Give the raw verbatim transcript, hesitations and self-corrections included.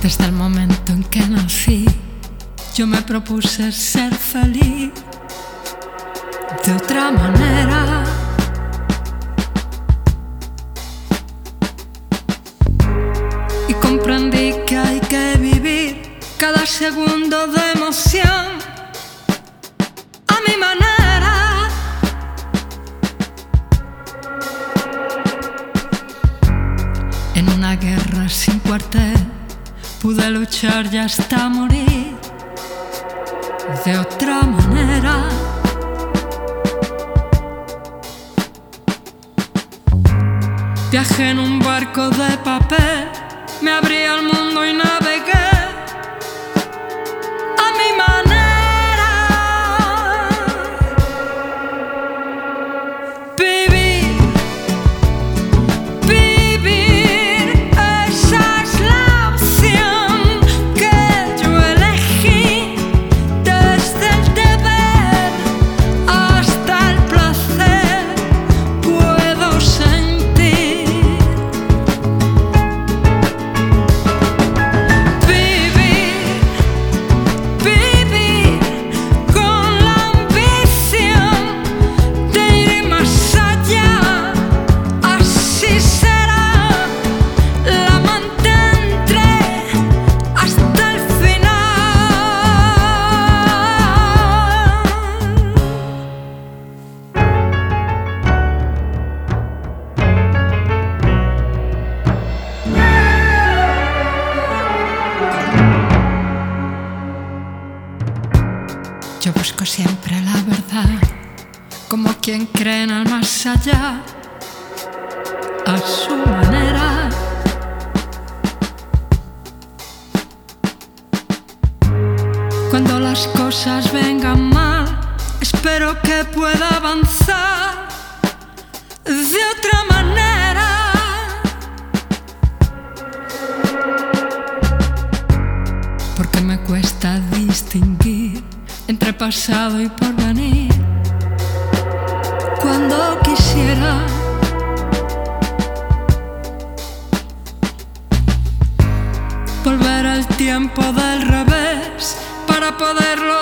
Desde el momento en que nací, yo me propuse ser feliz de otra manera. Y comprendí que hay que vivir cada segundo de emoción a mi manera. En una guerra sin cuartel pude luchar y hasta morir de otra manera. Viajé en un barco de papel, me abrí al mundo y navegué a mi manera. Vivir, vivir, esa es la opción que yo elegí. Desde el deber hasta el placer puedo sentir. Yo busco siempre la verdad, como quien cree en el más allá, a su manera. Cuando las cosas vengan mal, espero que pueda avanzar de otra manera. Porque me cuesta distinguir entre pasado y porvenir. Cuando quisiera volver al tiempo del revés para poderlo